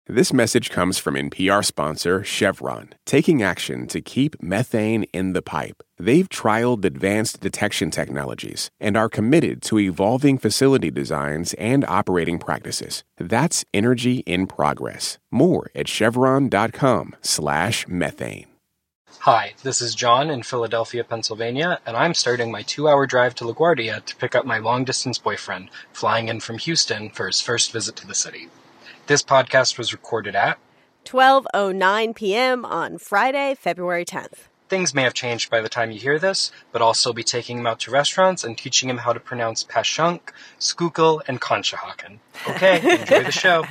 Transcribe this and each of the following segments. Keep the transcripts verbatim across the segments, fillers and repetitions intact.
This message comes from N P R sponsor Chevron, taking action to keep methane in the pipe. They've trialed advanced detection technologies and are committed to evolving facility designs and operating practices. That's energy in progress. More at chevron.com slash methane. Hi, this is John in Philadelphia, Pennsylvania, and I'm starting my two-hour drive to LaGuardia to pick up my long-distance boyfriend, flying in from Houston for his first visit to the city. This podcast was recorded at twelve oh nine p.m. on Friday, February tenth. Things may have changed by the time you hear this, but I'll still be taking him out to restaurants and teaching him how to pronounce Pashunk, Schuylkill, and Conshohocken. Okay, enjoy the show.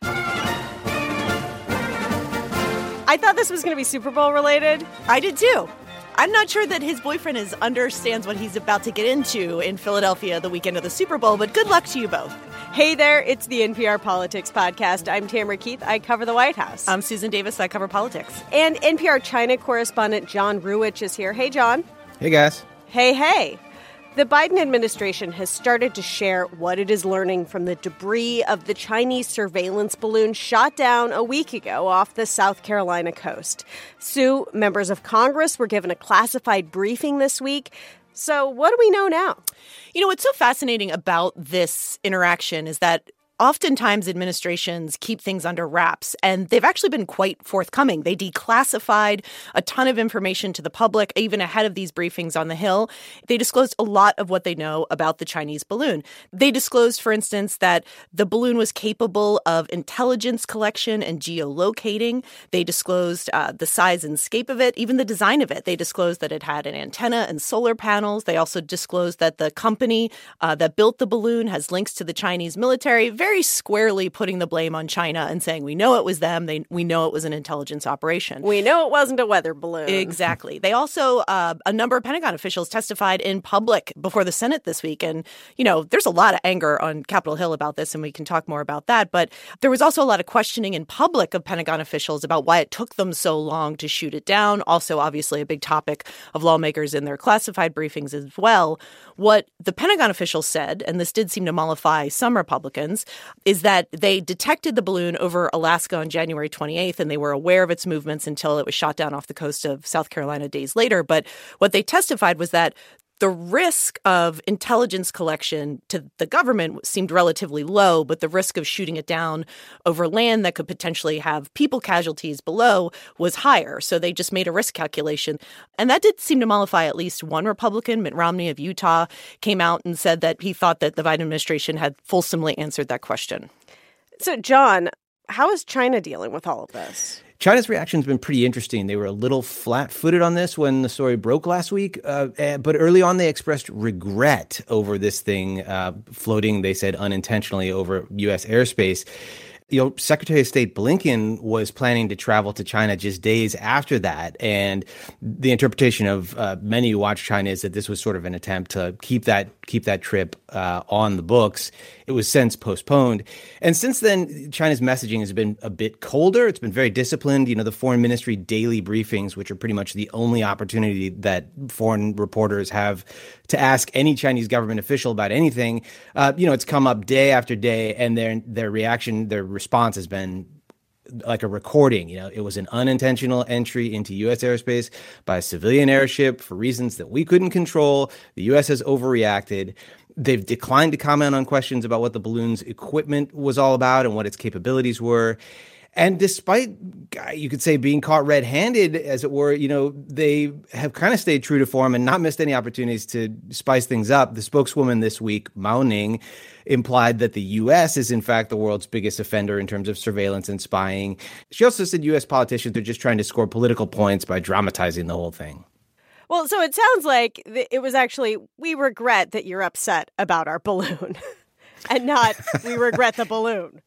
I thought this was going to be Super Bowl related. I did too. I'm not sure that his boyfriend is understands what he's about to get into in Philadelphia the weekend of the Super Bowl, but good luck to you both. Hey there, it's the N P R Politics Podcast. I'm Tamara Keith. I cover the White House. I'm Susan Davis. I cover politics. And N P R China correspondent John Ruwitch is here. Hey, John. Hey, guys. Hey, hey. The Biden administration has started to share what it is learning from the debris of the Chinese surveillance balloon shot down a week ago off the South Carolina coast. Sue, members of Congress were given a classified briefing this week. So what do we know now? You know, what's so fascinating about this interaction is that oftentimes administrations keep things under wraps, and they've actually been quite forthcoming. They declassified a ton of information to the public, even ahead of these briefings on the Hill. They disclosed a lot of what they know about the Chinese balloon. They disclosed, for instance, that the balloon was capable of intelligence collection and geolocating. They disclosed uh, the size and scape of it, even the design of it. They disclosed that it had an antenna and solar panels. They also disclosed that the company uh, that built the balloon has links to the Chinese military. Very Very squarely putting the blame on China and saying, we know it was them. They, we know it was an intelligence operation. We know it wasn't a weather balloon. Exactly. They also, uh, a number of Pentagon officials testified in public before the Senate this week. And, you know, there's a lot of anger on Capitol Hill about this, and we can talk more about that. But there was also a lot of questioning in public of Pentagon officials about why it took them so long to shoot it down. Also, obviously, a big topic of lawmakers in their classified briefings as well. What the Pentagon officials said, and this did seem to mollify some Republicans, is that they detected the balloon over Alaska on January twenty-eighth, and they were aware of its movements until it was shot down off the coast of South Carolina days later. But what they testified was that the risk of intelligence collection to the government seemed relatively low, but the risk of shooting it down over land that could potentially have people casualties below was higher. So they just made a risk calculation. And that did seem to mollify at least one Republican. Mitt Romney of Utah came out and said that he thought that the Biden administration had fulsomely answered that question. So, John, how is China dealing with all of this? China's reaction has been pretty interesting. They were a little flat-footed on this when the story broke last week, uh, but early on they expressed regret over this thing uh, floating, they said, unintentionally over U S airspace. You know, Secretary of State Blinken was planning to travel to China just days after that. And the interpretation of uh, many who watch China is that this was sort of an attempt to keep that keep that trip uh, on the books. It was since postponed. And since then, China's messaging has been a bit colder. It's been very disciplined. You know, the foreign ministry daily briefings, which are pretty much the only opportunity that foreign reporters have to ask any Chinese government official about anything, uh, you know, it's come up day after day, and their their reaction, their response has been like a recording. You know, it was an unintentional entry into U S airspace by a civilian airship for reasons that we couldn't control. The U S has overreacted. They've declined to comment on questions about what the balloon's equipment was all about and what its capabilities were. And despite, you could say, being caught red-handed, as it were, you know, they have kind of stayed true to form and not missed any opportunities to spice things up. The spokeswoman this week, Mao Ning, implied that the U S is, in fact, the world's biggest offender in terms of surveillance and spying. She also said U S politicians are just trying to score political points by dramatizing the whole thing. Well, so it sounds like it was actually, we regret that you're upset about our balloon and not we regret the balloon.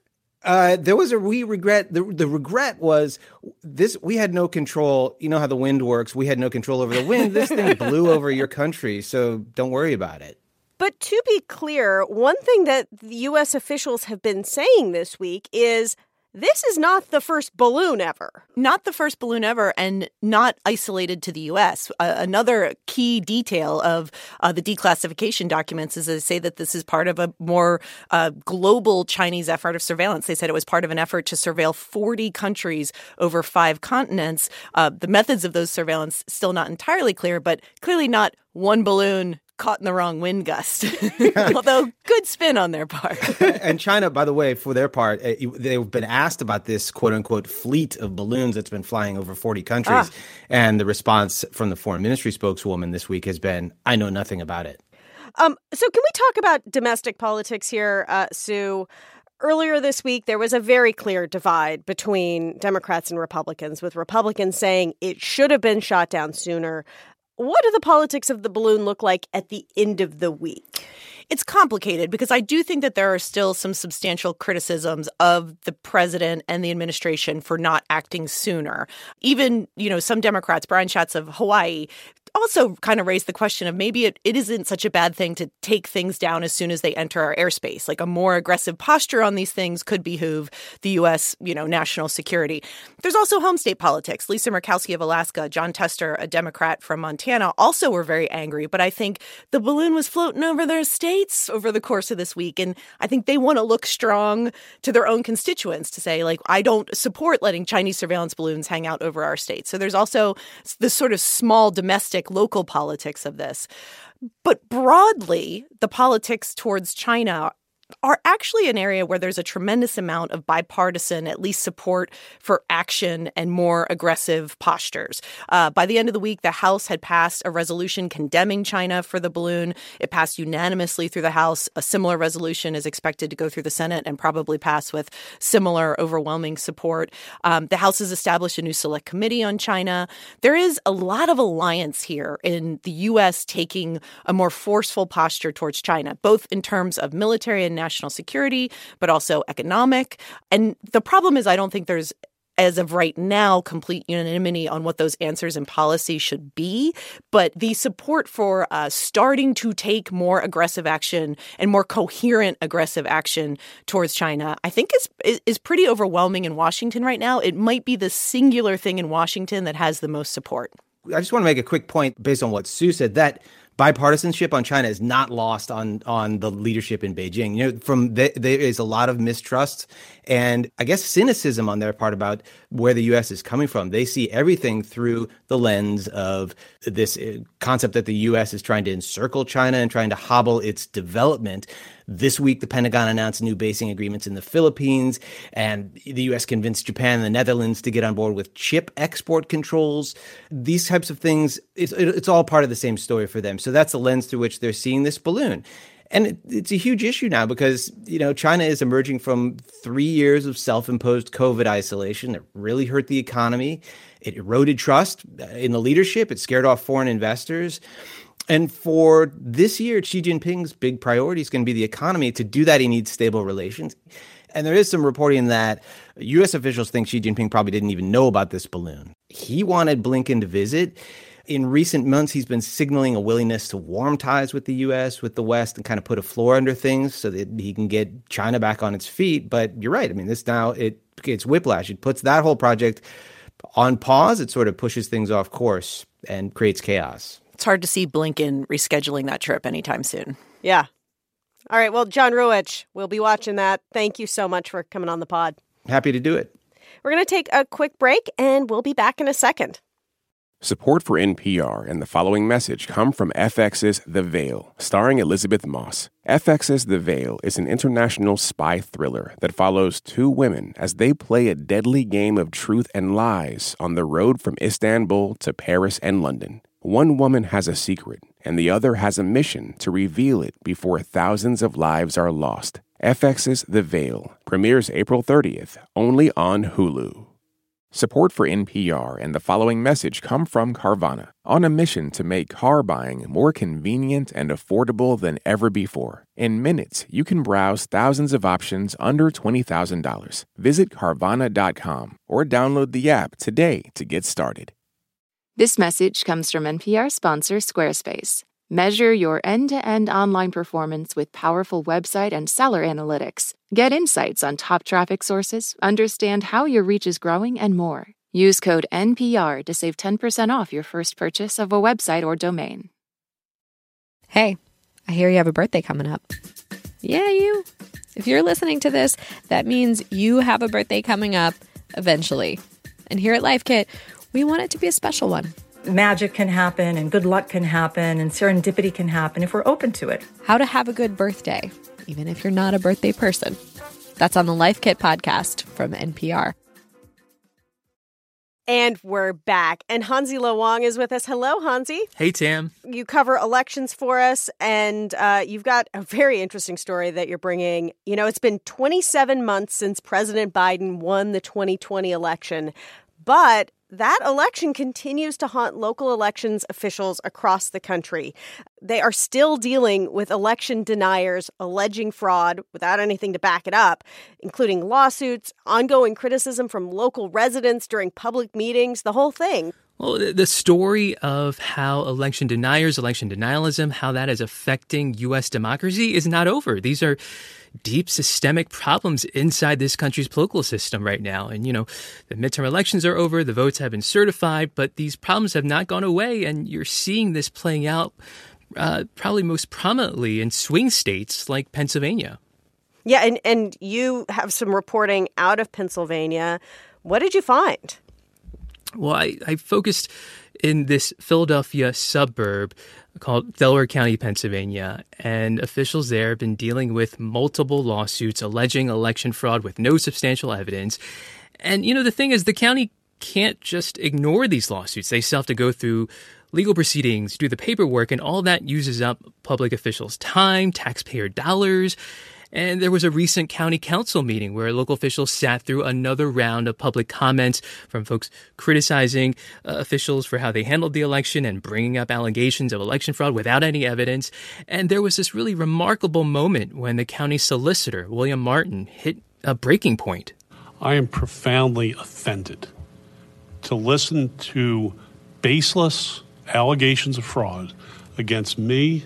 Uh, there was a we regret. The, the regret was this. We had no control. You know how the wind works. We had no control over the wind. This thing blew over your country. So don't worry about it. But to be clear, one thing that the U S officials have been saying this week is this is not the first balloon ever. Not the first balloon ever, and not isolated to the U S. Uh, another key detail of uh, the declassification documents is they say that this is part of a more uh, global Chinese effort of surveillance. They said it was part of an effort to surveil forty countries over five continents. Uh, the methods of those surveillance still not entirely clear, but clearly not one balloon caught in the wrong wind gust. Although, good spin on their part. And China, by the way, for their part, they've been asked about this quote-unquote fleet of balloons that's been flying over forty countries. Ah. And the response from the foreign ministry spokeswoman this week has been, I know nothing about it. Um, so can we talk about domestic politics here, uh, Sue? Earlier this week, there was a very clear divide between Democrats and Republicans, with Republicans saying it should have been shot down sooner. What do the politics of the balloon look like at the end of the week? It's complicated because I do think that there are still some substantial criticisms of the president and the administration for not acting sooner. Even, you know, some Democrats, Brian Schatz of Hawaii, also kind of raised the question of maybe it, it isn't such a bad thing to take things down as soon as they enter our airspace. Like a more aggressive posture on these things could behoove the U S, you know, national security. There's also home state politics. Lisa Murkowski of Alaska, Jon Tester, a Democrat from Montana, also were very angry. But I think the balloon was floating over their states over the course of this week. And I think they want to look strong to their own constituents to say, like, I don't support letting Chinese surveillance balloons hang out over our states. So there's also this sort of small domestic local politics of this. But broadly, the politics towards China are actually an area where there's a tremendous amount of bipartisan, at least support for action and more aggressive postures. Uh, by the end of the week, the House had passed a resolution condemning China for the balloon. It passed unanimously through the House. A similar resolution is expected to go through the Senate and probably pass with similar overwhelming support. Um, the House has established a new select committee on China. There is a lot of alliance here in the U S taking a more forceful posture towards China, both in terms of military and national security, but also economic. And the problem is I don't think there's, as of right now, complete unanimity on what those answers and policy should be. But the support for uh, starting to take more aggressive action and more coherent aggressive action towards China, I think is is pretty overwhelming in Washington right now. It might be the singular thing in Washington that has the most support. I just want to make a quick point based on what Sue said, that bipartisanship on China is not lost on on the leadership in Beijing. You know, from the, there is a lot of mistrust and I guess cynicism on their part about where the U S is coming from. They see everything through the lens of this concept that the U S is trying to encircle China and trying to hobble its development. This week, the Pentagon announced new basing agreements in the Philippines, and the U S convinced Japan and the Netherlands to get on board with chip export controls. These types of things, it's, it's all part of the same story for them. So that's the lens through which they're seeing this balloon. And it, it's a huge issue now because, you know, China is emerging from three years of self-imposed COVID isolation that really hurt the economy. It eroded trust in the leadership. It scared off foreign investors. And for this year, Xi Jinping's big priority is going to be the economy. To do that, he needs stable relations. And there is some reporting that U S officials think Xi Jinping probably didn't even know about this balloon. He wanted Blinken to visit. In recent months, he's been signaling a willingness to warm ties with the U S, with the West, and kind of put a floor under things so that he can get China back on its feet. But you're right. I mean, this now, it it's whiplash. It puts that whole project on pause. It sort of pushes things off course and creates chaos. It's hard to see Blinken rescheduling that trip anytime soon. Yeah. All right. Well, John Ruwitch, we'll be watching that. Thank you so much for coming on the pod. Happy to do it. We're going to take a quick break, and we'll be back in a second. Support for N P R and the following message come from F X's The Veil, starring Elizabeth Moss. F X's The Veil is an international spy thriller that follows two women as they play a deadly game of truth and lies on the road from Istanbul to Paris and London. One woman has a secret, and the other has a mission to reveal it before thousands of lives are lost. F X's The Veil premieres April thirtieth, only on Hulu. Support for N P R and the following message come from Carvana, on a mission to make car buying more convenient and affordable than ever before. In minutes, you can browse thousands of options under twenty thousand dollars. Visit Carvana dot com or download the app today to get started. This message comes from N P R sponsor Squarespace. Measure your end-to-end online performance with powerful website and seller analytics. Get insights on top traffic sources, understand how your reach is growing, and more. Use code N P R to save ten percent off your first purchase of a website or domain. Hey, I hear you have a birthday coming up. Yeah, you. If you're listening to this, that means you have a birthday coming up eventually. And here at Life Kit, we want it to be a special one. Magic can happen and good luck can happen and serendipity can happen if we're open to it. How to have a good birthday, even if you're not a birthday person. That's on the Life Kit podcast from N P R. And we're back. And Hansi Lo Wang is with us. Hello, Hansi. Hey, Tam. You cover elections for us, and uh, you've got a very interesting story that you're bringing. You know, it's been twenty-seven months since President Biden won the twenty twenty election, but that election continues to haunt local elections officials across the country. They are still dealing with election deniers alleging fraud without anything to back it up, including lawsuits, ongoing criticism from local residents during public meetings, the whole thing. Well, the story of how election deniers, election denialism, how that is affecting U S democracy is not over. These are deep systemic problems inside this country's political system right now. And, you know, the midterm elections are over, the votes have been certified, but these problems have not gone away. And you're seeing this playing out uh, probably most prominently in swing states like Pennsylvania. Yeah, and, and you have some reporting out of Pennsylvania. What did you find? Well, I, I focused in this Philadelphia suburb called Delaware County, Pennsylvania, and officials there have been dealing with multiple lawsuits alleging election fraud with no substantial evidence. And, you know, the thing is, the county can't just ignore these lawsuits. They still have to go through legal proceedings, do the paperwork, and all that uses up public officials' time, taxpayer dollars. And there was a recent county council meeting where local officials sat through another round of public comments from folks criticizing uh, officials for how they handled the election and bringing up allegations of election fraud without any evidence. And there was this really remarkable moment when the county solicitor, William Martin, hit a breaking point. I am profoundly offended to listen to baseless allegations of fraud against me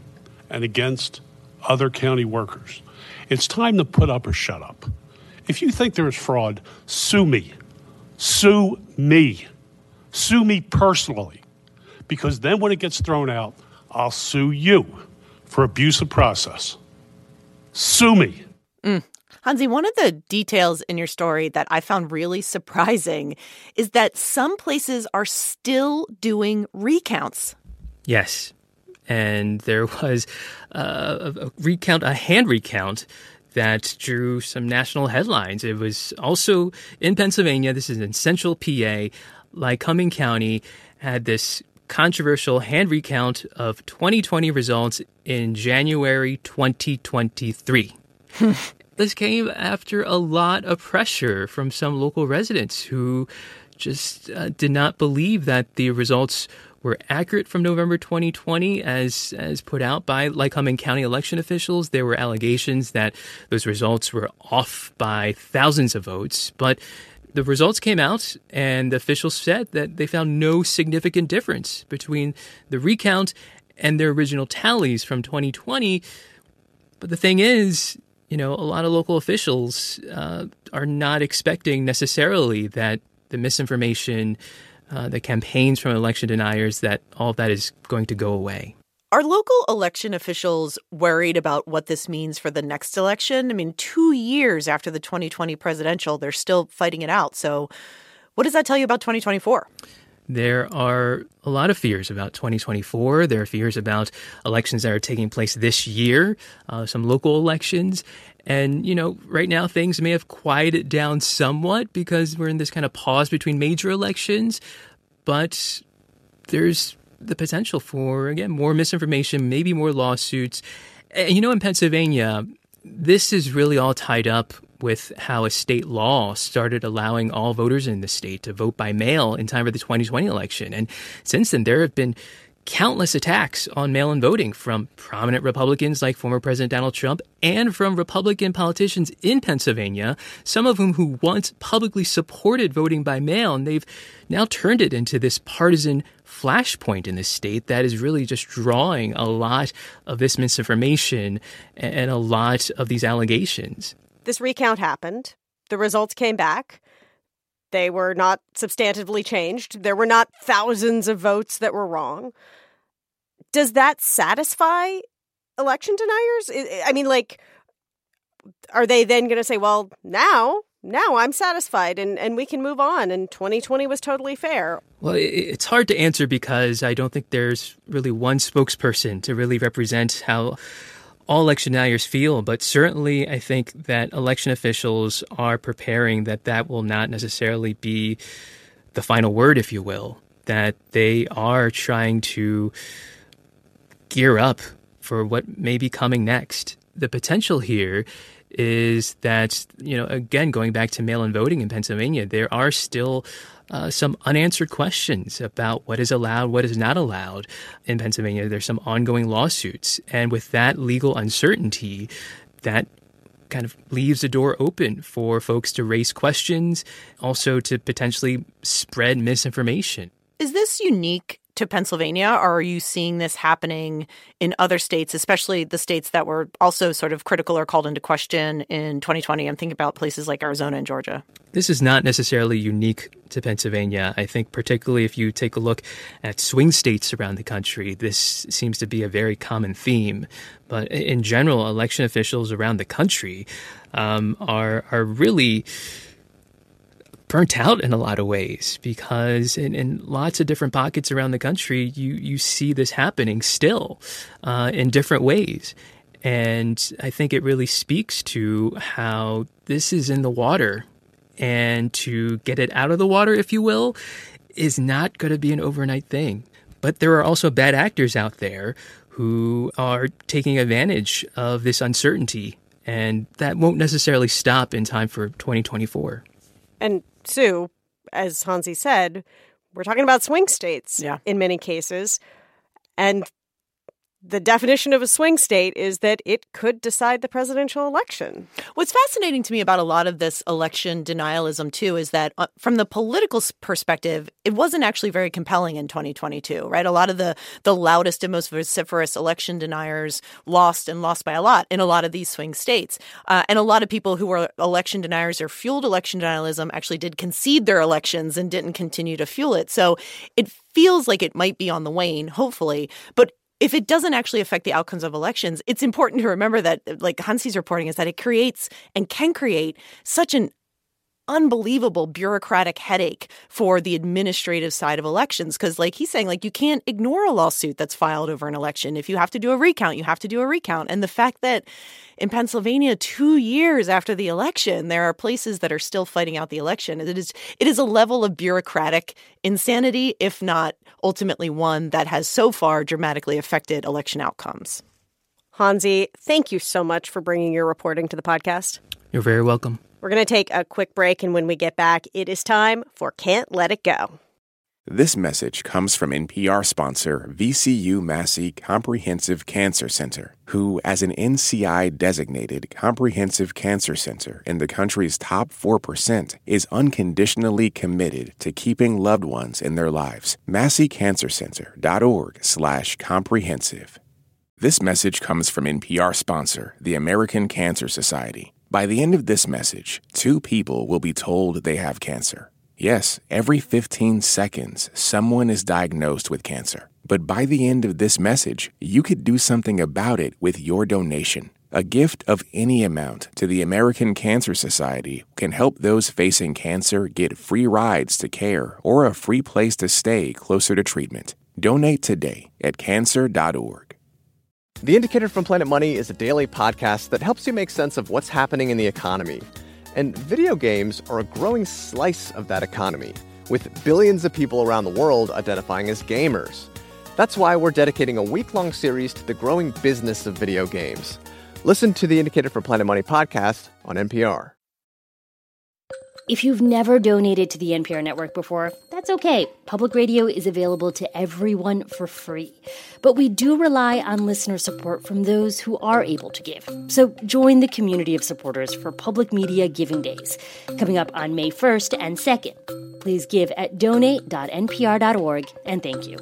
and against other county workers. It's time to put up or shut up. If you think there is fraud, sue me. Sue me. Sue me personally. Because then when it gets thrown out, I'll sue you for abuse of process. Sue me. Mm. Hansi, one of the details in your story that I found really surprising is that some places are still doing recounts. Yes. And there was uh, a recount, a hand recount that drew some national headlines. It was also in Pennsylvania. This is in central P A. Lycoming County had this controversial hand recount of twenty twenty results in January twenty twenty-three. This came after a lot of pressure from some local residents who just uh, did not believe that the results were accurate from November twenty twenty as as put out by Lycoming County election officials. There were allegations that those results were off by thousands of votes, but the results came out and officials said that they found no significant difference between the recount and their original tallies from twenty twenty. But the thing is, you know, a lot of local officials uh, are not expecting necessarily that the misinformation, Uh, the campaigns from election deniers, that all of that is going to go away. Are local election officials worried about what this means for the next election? I mean, two years after the twenty twenty presidential, they're still fighting it out. So what does that tell you about twenty twenty-four? There are a lot of fears about twenty twenty-four. There are fears about elections that are taking place this year, uh, some local elections. And, you know, right now things may have quieted down somewhat because we're in this kind of pause between major elections. But there's the potential for, again, more misinformation, maybe more lawsuits. And, you know, in Pennsylvania, this is really all tied up with how a state law started allowing all voters in the state to vote by mail in time for the twenty twenty election. And since then, there have been countless attacks on mail-in voting from prominent Republicans like former President Donald Trump and from Republican politicians in Pennsylvania, some of whom who once publicly supported voting by mail, and they've now turned it into this partisan flashpoint in the state that is really just drawing a lot of this misinformation and a lot of these allegations. This recount happened. The results came back. They were not substantively changed. There were not thousands of votes that were wrong. Does that satisfy election deniers? I mean, like, are they then going to say, well, now, now I'm satisfied and, and we can move on and twenty twenty was totally fair? Well, it's hard to answer because I don't think there's really one spokesperson to really represent how all election deniers feel, but certainly I think that election officials are preparing that that will not necessarily be the final word, if you will, that they are trying to gear up for what may be coming next. The potential here is that, you know, again, going back to mail-in voting in Pennsylvania, there are still Uh, some unanswered questions about what is allowed, what is not allowed in Pennsylvania. There's some ongoing lawsuits. And with that legal uncertainty, that kind of leaves the door open for folks to raise questions, also to potentially spread misinformation. Is this unique to Pennsylvania, or are you seeing this happening in other states, especially the states that were also sort of critical or called into question in twenty twenty? I'm thinking about places like Arizona and Georgia. This is not necessarily unique to Pennsylvania. I think particularly if you take a look at swing states around the country, this seems to be a very common theme. But in general, election officials around the country um, are are really burnt out in a lot of ways because in, in lots of different pockets around the country, you, you see this happening still uh, in different ways. And I think it really speaks to how this is in the water. And to get it out of the water, if you will, is not going to be an overnight thing. But there are also bad actors out there who are taking advantage of this uncertainty. And that won't necessarily stop in time for twenty twenty-four. And Sue, as Hansi said, we're talking about swing states yeah. in many cases. And the definition of a swing state is that it could decide the presidential election. What's fascinating to me about a lot of this election denialism, too, is that uh, from the political perspective, it wasn't actually very compelling in twenty twenty-two, right? A lot of the, the loudest and most vociferous election deniers lost and lost by a lot in a lot of these swing states. Uh, and a lot of people who were election deniers or fueled election denialism actually did concede their elections and didn't continue to fuel it. So it feels like it might be on the wane, hopefully. But if it doesn't actually affect the outcomes of elections, it's important to remember that, like Hansi's reporting, is that it creates and can create such an unbelievable bureaucratic headache for the administrative side of elections. Because like he's saying, like you can't ignore a lawsuit that's filed over an election. If you have to do a recount, you have to do a recount. And the fact that in Pennsylvania, two years after the election, there are places that are still fighting out the election. It is it is a level of bureaucratic insanity, if not ultimately one that has so far dramatically affected election outcomes. Hansi, thank you so much for bringing your reporting to the podcast. You're very welcome. We're going to take a quick break, and when we get back, it is time for Can't Let It Go. This message comes from N P R sponsor V C U Massey Comprehensive Cancer Center, who, as an N C I-designated comprehensive cancer center in the country's top four percent, is unconditionally committed to keeping loved ones in their lives. massey cancer center dot org slash comprehensive. This message comes from N P R sponsor, the American Cancer Society. By the end of this message, two people will be told they have cancer. Yes, every fifteen seconds, someone is diagnosed with cancer. But by the end of this message, you could do something about it with your donation. A gift of any amount to the American Cancer Society can help those facing cancer get free rides to care or a free place to stay closer to treatment. Donate today at cancer dot org. The Indicator from Planet Money is a daily podcast that helps you make sense of what's happening in the economy. And video games are a growing slice of that economy, with billions of people around the world identifying as gamers. That's why we're dedicating a week-long series to the growing business of video games. Listen to the Indicator from Planet Money podcast on N P R. If you've never donated to the N P R network before, that's okay. Public radio is available to everyone for free. But we do rely on listener support from those who are able to give. So join the community of supporters for Public Media Giving Days, coming up on May first and second. Please give at donate dot n p r dot org, and thank you.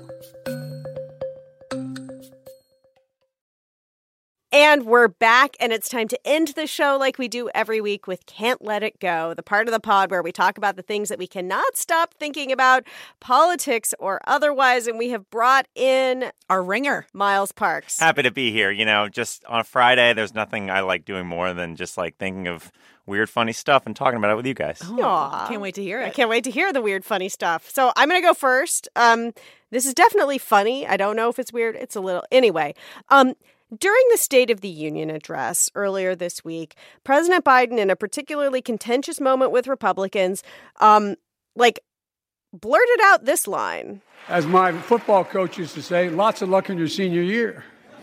And we're back, and it's time to end the show like we do every week with Can't Let It Go, the part of the pod where we talk about the things that we cannot stop thinking about, politics or otherwise, and we have brought in our ringer, Miles Parks. Happy to be here. You know, just on a Friday, there's nothing I like doing more than just like thinking of weird, funny stuff and talking about it with you guys. Aww. Can't wait to hear it. I can't wait to hear the weird, funny stuff. So I'm going to go first. Um, this is definitely funny. I don't know if it's weird. It's a little. Anyway, um, during the State of the Union address earlier this week, President Biden, in a particularly contentious moment with Republicans, um, like, blurted out this line. As my football coach used to say, lots of luck in your senior year.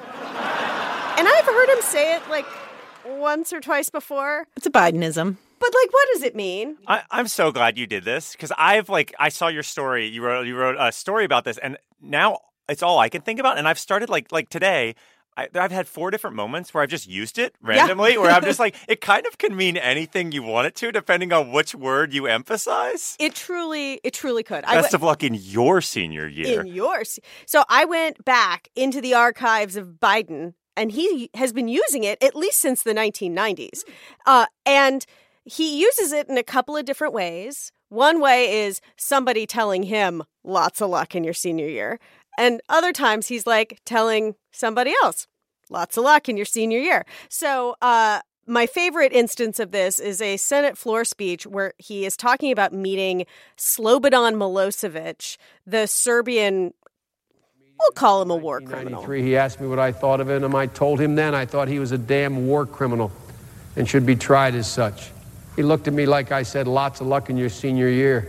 And I've heard him say it, like, once or twice before. It's a Bidenism. But, like, what does it mean? I, I'm so glad you did this, because I've, like, I saw your story. You wrote, you wrote a story about this, and now it's all I can think about. And I've started, like, like today, I, I've had four different moments where I've just used it randomly, yeah. where I'm just like, it kind of can mean anything you want it to, depending on which word you emphasize. It truly, it truly could. Best I w- of luck in your senior year. In yours. So I went back into the archives of Biden, and he has been using it at least since the nineteen nineties. Uh, and he uses it in a couple of different ways. One way is somebody telling him, lots of luck in your senior year. And other times he's like telling somebody else, lots of luck in your senior year. So uh, my favorite instance of this is a Senate floor speech where he is talking about meeting Slobodan Milosevic, the Serbian, we'll call him a war criminal. He asked me what I thought of him, and I told him then I thought he was a damn war criminal and should be tried as such. He looked at me like I said, lots of luck in your senior year.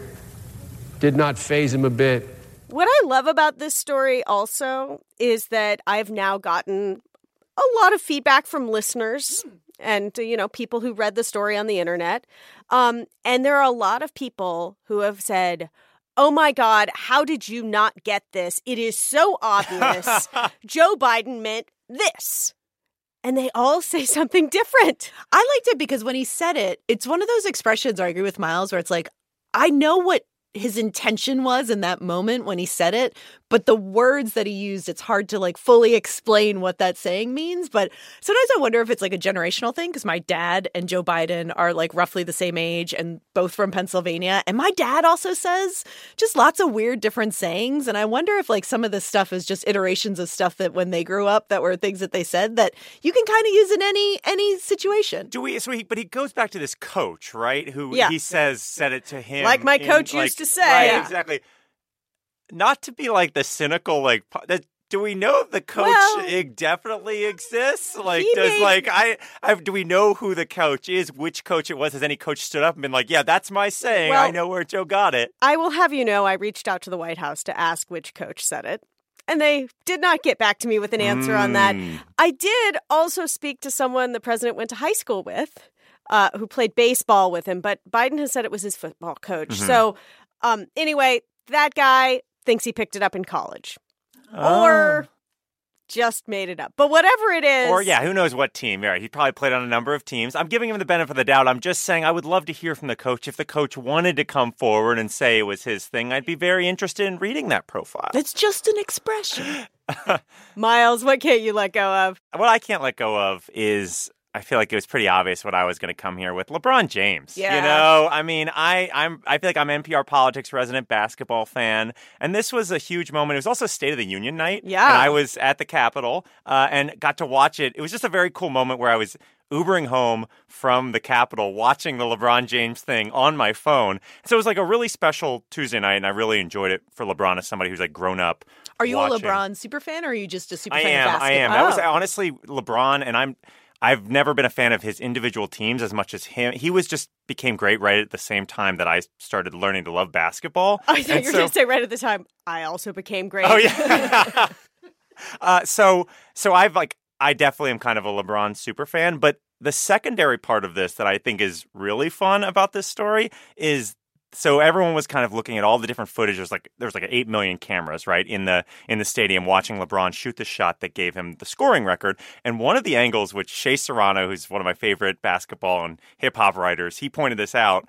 Did not faze him a bit. What I love about this story also is that I've now gotten a lot of feedback from listeners and, you know, people who read the story on the internet. Um, and there are a lot of people who have said, oh, my God, how did you not get this? It is so obvious. Joe Biden meant this. And they all say something different. I liked it because when he said it, it's one of those expressions, I agree with Miles, where it's like, I know what his intention was in that moment when he said it, but the words that he used, it's hard to like fully explain what that saying means. But sometimes I wonder if it's like a generational thing, because my dad and Joe Biden are like roughly the same age and both from Pennsylvania. And my dad also says just lots of weird different sayings. And I wonder if like some of this stuff is just iterations of stuff that when they grew up that were things that they said that you can kind of use in any any situation. Do we? So he, but he goes back to this coach, right? Who yeah. he says said it to him. Like my in, coach like, used to say. Right, yeah. exactly. Not to be like the cynical, like, that, do we know the coach well, definitely exists? Like, does may... like I, I, do we know who the coach is? Which coach it was? Has any coach stood up and been like, yeah, that's my saying. Well, I know where Joe got it. I will have you know, I reached out to the White House to ask which coach said it. And they did not get back to me with an answer mm. on that. I did also speak to someone the president went to high school with, uh, who played baseball with him. But Biden has said it was his football coach. Mm-hmm. So um, anyway, that guy thinks he picked it up in college. Oh. Or just made it up. But whatever it is. Or, yeah, who knows what team. Yeah, he probably played on a number of teams. I'm giving him the benefit of the doubt. I'm just saying I would love to hear from the coach. If the coach wanted to come forward and say it was his thing, I'd be very interested in reading that profile. It's just an expression. Miles, what can't you let go of? What I can't let go of is, I feel like it was pretty obvious what I was going to come here with. LeBron James. Yeah. You know, I mean, I, I'm, I feel like I'm N P R Politics resident basketball fan. And this was a huge moment. It was also State of the Union night. Yeah. And I was at the Capitol uh, and got to watch it. It was just a very cool moment where I was Ubering home from the Capitol, watching the LeBron James thing on my phone. So it was like a really special Tuesday night, and I really enjoyed it for LeBron as somebody who's like grown up. Are you watching. a LeBron super fan, or are you just a super I fan am, of basketball? I am. Oh. That was honestly LeBron, and I'm. I've never been a fan of his individual teams as much as him. He was just became great right at the same time that I started learning to love basketball. I thought and you were so, going to say right at the time, I also became great. Oh, yeah. uh, so, so I've like, I definitely am kind of a LeBron super fan, but the secondary part of this that I think is really fun about this story is so everyone was kind of looking at all the different footage. There's like there was like eight million cameras, right, in the in the stadium watching LeBron shoot the shot that gave him the scoring record. And one of the angles, which Shea Serrano, who's one of my favorite basketball and hip hop writers, he pointed this out.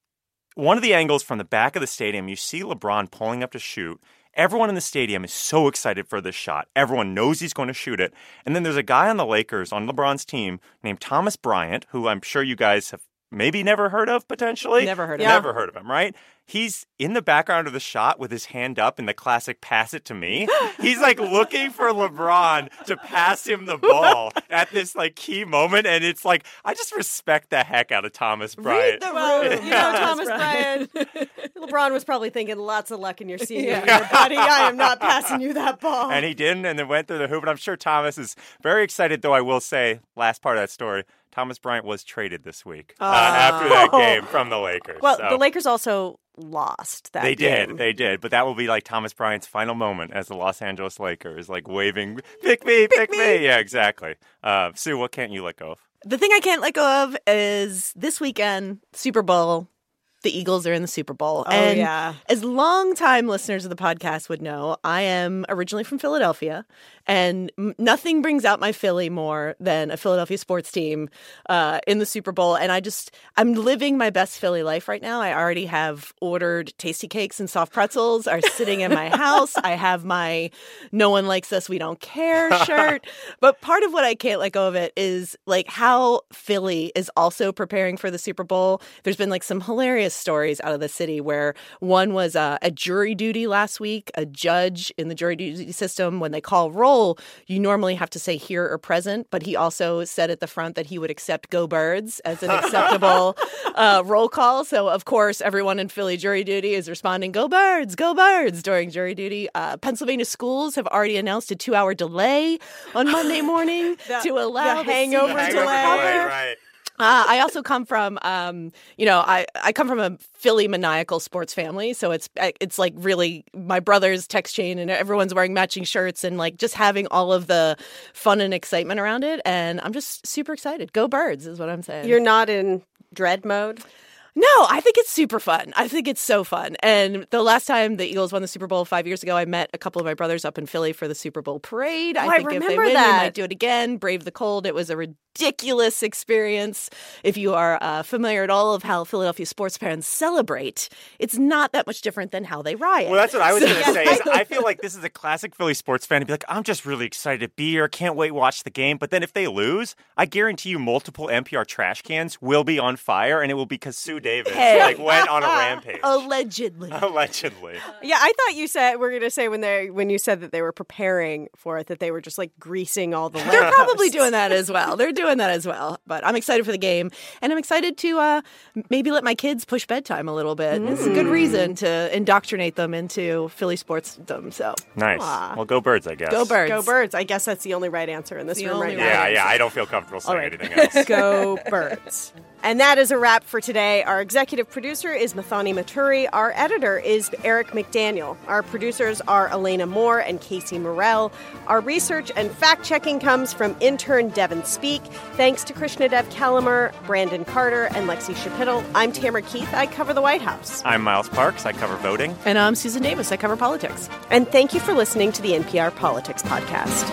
One of the angles from the back of the stadium, you see LeBron pulling up to shoot. Everyone in the stadium is so excited for this shot. Everyone knows he's going to shoot it. And then there's a guy on the Lakers, on LeBron's team, named Thomas Bryant, who I'm sure you guys have maybe never heard of, potentially. Never heard of him. him. Never heard of him, right? He's in the background of the shot with his hand up in the classic pass it to me. He's like looking for LeBron to pass him the ball at this like key moment. And it's like, I just respect the heck out of Thomas Bryant. Read the room. You know, Thomas Bryant. LeBron was probably thinking, lots of luck in your senior Yeah. year, buddy. I am not passing you that ball. And he didn't, and then went through the hoop. And I'm sure Thomas is very excited, though I will say, last part of that story, Thomas Bryant was traded this week uh, Oh. after that game from the Lakers. Well, so. the Lakers also lost that They game. did, they did. But that will be like Thomas Bryant's final moment as the Los Angeles Lakers, like waving, pick me, pick, me. me. Yeah, exactly. Uh, Sue, what can't you let go of? The thing I can't let go of is this weekend, Super Bowl. The Eagles are in the Super Bowl. Oh, and yeah. as long-time listeners of the podcast would know, I am originally from Philadelphia, and m- nothing brings out my Philly more than a Philadelphia sports team uh, in the Super Bowl. And I just, I'm living my best Philly life right now. I already have ordered tasty cakes and soft pretzels are sitting in my house. I have my "No one likes us, we don't care" shirt. But part of what I can't let go of it is like how Philly is also preparing for the Super Bowl. There's been like some hilarious stories out of the city where one was uh, at jury duty last week. A judge in the jury duty system, when they call roll, you normally have to say here or present, but he also said at the front that he would accept "Go Birds" as an acceptable uh, roll call. So, of course, everyone in Philly jury duty is responding, "Go Birds, go Birds" during jury duty. Uh, Pennsylvania schools have already announced a two-hour delay on Monday morning The- to allow the the hangover seats to delay. recover. Right. Uh, I also come from, um, you know, I, I come from a Philly maniacal sports family. So it's it's like really my brother's text chain and everyone's wearing matching shirts and like just having all of the fun and excitement around it. And I'm just super excited. Go Birds is what I'm saying. You're not in dread mode? No, I think it's super fun. I think it's so fun. And the last time the Eagles won the Super Bowl five years ago, I met a couple of my brothers up in Philly for the Super Bowl parade. Oh, I I think if they remember win, that. we might do it again. Brave the cold. It was a ridiculous experience. If you are uh, familiar at all of how Philadelphia sports fans celebrate, it's not that much different than how they riot. Well, that's what I was So- going to say. Is I feel like this is a classic Philly sports fan to be like, I'm just really excited to be here. Can't wait to watch the game. But then if they lose, I guarantee you multiple N P R trash cans will be on fire, and it will be because Sue Davis Hey. like went on a rampage. Allegedly. Allegedly. Yeah, I thought you said we're going to say when they when you said that they were preparing for it that they were just like greasing all the lamps. They're probably doing that as well. They're doing that as well. But I'm excited for the game, and I'm excited to uh, maybe let my kids push bedtime a little bit. It's a good reason to indoctrinate them into Philly sportsdom. So Nice. Aw. Well, go Birds, I guess. Go Birds. Go Birds. I guess that's the only right answer in this The room only right right now. Yeah, yeah. I don't feel comfortable saying All right. anything else. Go Birds. And that is a wrap for today. Our executive producer is Mathani Maturi. Our editor is Eric McDaniel. Our producers are Elena Moore and Casey Morell. Our research and fact-checking comes from intern Devin Speak. Thanks to Krishnadev Kalamur, Brandon Carter, and Lexi Shapittle. I'm Tamara Keith. I cover the White House. I'm Miles Parks. I cover voting. And I'm Susan Davis. I cover politics. And thank you for listening to the N P R Politics Podcast.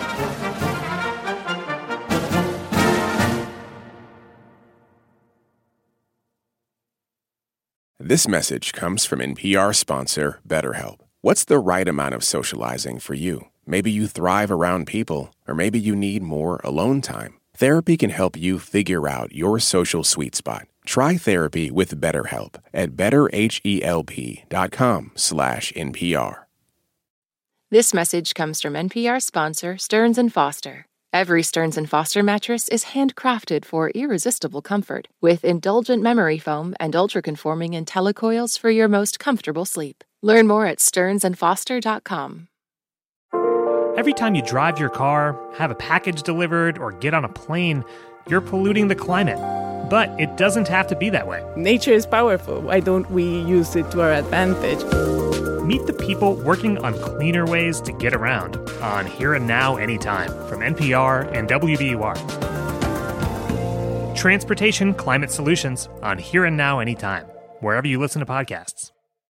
This message comes from N P R sponsor BetterHelp. What's the right amount of socializing for you? Maybe you thrive around people, or maybe you need more alone time. Therapy can help you figure out your social sweet spot. Try therapy with BetterHelp at betterhelp.com slash NPR. This message comes from N P R sponsor Stearns and Foster. Every Stearns and Foster mattress is handcrafted for irresistible comfort with indulgent memory foam and ultra-conforming IntelliCoils for your most comfortable sleep. Learn more at stearns and foster dot com. Every time you drive your car, have a package delivered, or get on a plane, you're polluting the climate. But it doesn't have to be that way. Nature is powerful. Why don't we use it to our advantage? Meet the people working on cleaner ways to get around on Here and Now Anytime from N P R and W B U R. Transportation Climate Solutions on Here and Now Anytime, wherever you listen to podcasts.